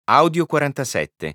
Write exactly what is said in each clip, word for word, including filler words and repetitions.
Audio quarantasette.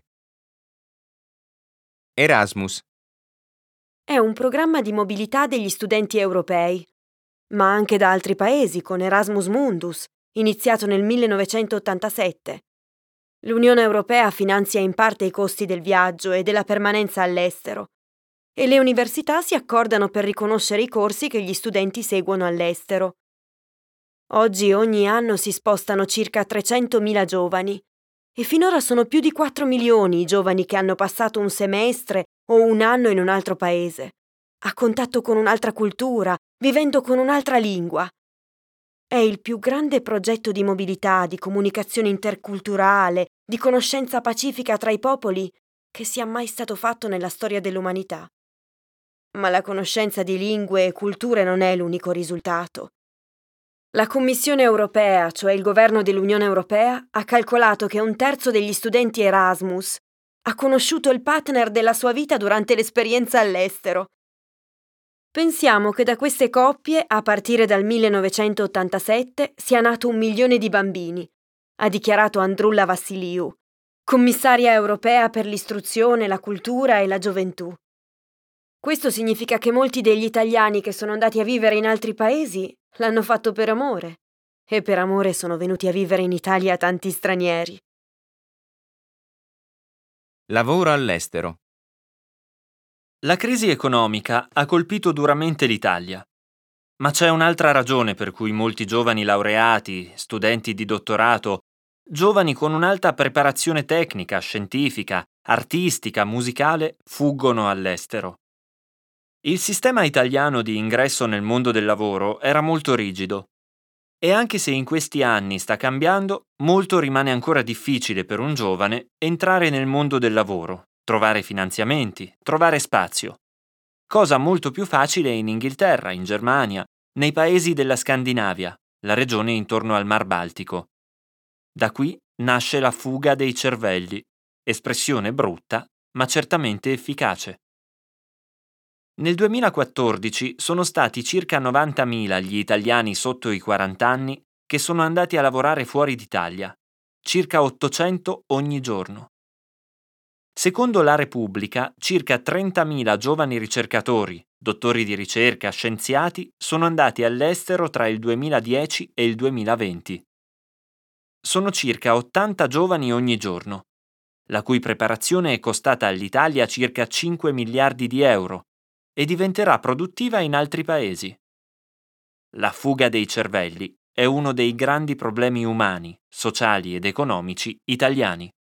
Erasmus. È un programma di mobilità degli studenti europei, ma anche da altri paesi con Erasmus Mundus, iniziato nel millenovecentottantasette. L'Unione Europea finanzia in parte i costi del viaggio e della permanenza all'estero, e le università si accordano per riconoscere i corsi che gli studenti seguono all'estero. Oggi ogni anno si spostano circa trecentomila giovani, e finora sono più di quattro milioni i giovani che hanno passato un semestre o un anno in un altro paese, a contatto con un'altra cultura, vivendo con un'altra lingua. È il più grande progetto di mobilità, di comunicazione interculturale, di conoscenza pacifica tra i popoli che sia mai stato fatto nella storia dell'umanità. Ma la conoscenza di lingue e culture non è l'unico risultato. La Commissione europea, cioè il governo dell'Unione Europea, ha calcolato che un terzo degli studenti Erasmus ha conosciuto il partner della sua vita durante l'esperienza all'estero. Pensiamo che da queste coppie, a partire dal millenovecentottantasette, sia nato un milione di bambini, ha dichiarato Androulla Vassiliou, commissaria europea per l'istruzione, la cultura e la gioventù. Questo significa che molti degli italiani che sono andati a vivere in altri paesi l'hanno fatto per amore, e per amore sono venuti a vivere in Italia tanti stranieri. Lavoro all'estero. La crisi economica ha colpito duramente l'Italia, ma c'è un'altra ragione per cui molti giovani laureati, studenti di dottorato, giovani con un'alta preparazione tecnica, scientifica, artistica, musicale, fuggono all'estero. Il sistema italiano di ingresso nel mondo del lavoro era molto rigido e anche se in questi anni sta cambiando, molto rimane ancora difficile per un giovane entrare nel mondo del lavoro, trovare finanziamenti, trovare spazio. Cosa molto più facile in Inghilterra, in Germania, nei paesi della Scandinavia, la regione intorno al Mar Baltico. Da qui nasce la fuga dei cervelli, espressione brutta, ma certamente efficace. Nel duemilaquattordici sono stati circa novantamila gli italiani sotto i quaranta anni che sono andati a lavorare fuori d'Italia, circa ottocento ogni giorno. Secondo la Repubblica, circa trentamila giovani ricercatori, dottori di ricerca, scienziati, sono andati all'estero tra il duemiladieci e il duemilaventi. Sono circa ottanta giovani ogni giorno, la cui preparazione è costata all'Italia circa cinque miliardi di euro e diventerà produttiva in altri paesi. La fuga dei cervelli è uno dei grandi problemi umani, sociali ed economici italiani.